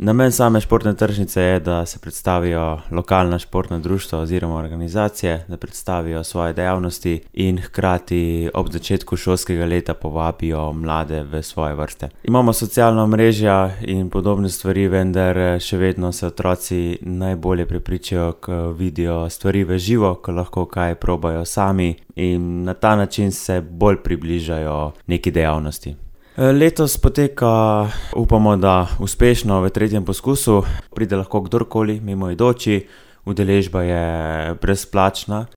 Namen same športne tržnice je, da se predstavijo lokalna športna društva oziroma organizacije, da predstavijo svoje dejavnosti in hkrati ob začetku šolskega leta povabijo mlade v svoje vrste. Imamo socialna omrežja in podobne stvari, vendar še vedno se otroci najbolje prepričajo, ko vidijo stvari v živo, ko lahko kaj probajo sami in na ta način se bolj približajo neki dejavnosti. Letos poteka, upamo, da uspešno v 3. poskusu. Pride lahko kdorkoli, mimoidoči, udeležba je brezplačna